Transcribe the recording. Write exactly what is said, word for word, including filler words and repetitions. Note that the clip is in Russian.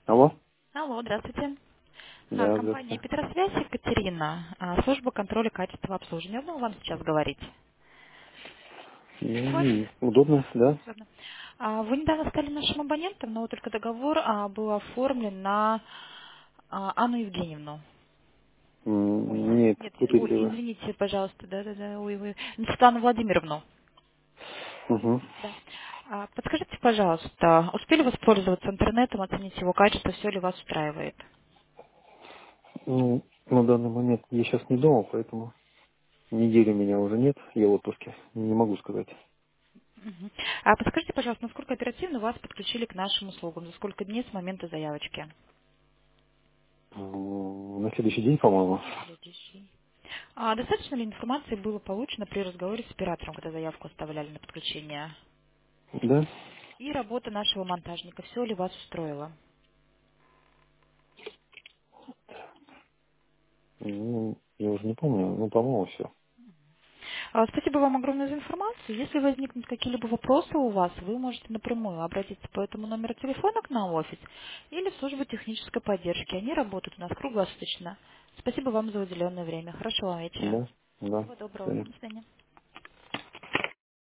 Алло? Алло, здравствуйте. А, Да, Компания здравствуйте. Петросвязь, Екатерина, а, служба контроля качества обслуживания. Удобно вам сейчас говорить? Говорить? Ну, удобно, да? Удобно. А, Вы недавно стали нашим абонентом, но вот только договор а, был оформлен на а, Анну Евгеньевну. Ой, М, Нет, нет, из- ой, путаете вы. извините, пожалуйста, да-да-да, ой, вы, на Светлану Владимировну. Угу. Да. А, Подскажите, пожалуйста, успели воспользоваться интернетом, оценить его качество, все ли вас устраивает? Ну, на данный момент я сейчас не дома, поэтому недели меня уже нет, я в отпуске. Не могу сказать. Мгм. А подскажите, пожалуйста, насколько оперативно вас подключили к нашим услугам? За сколько дней с момента заявочки? М, На следующий день, по-моему. На следующий. А достаточно ли информации было получено при разговоре с оператором, когда заявку оставляли на подключение? Да? И работа нашего монтажника, все ли вас устроило? Ну, я уже не помню, ну, по-моему, все. А, Спасибо вам огромное за информацию. Если возникнут какие-либо вопросы у вас, вы можете напрямую обратиться по этому номеру телефона к нам в офис или в службу технической поддержки. Они работают у нас круглосуточно. Спасибо вам за уделенное время. Хорошего вам вечера. Да? Да. Всего доброго. Всё. До свидания.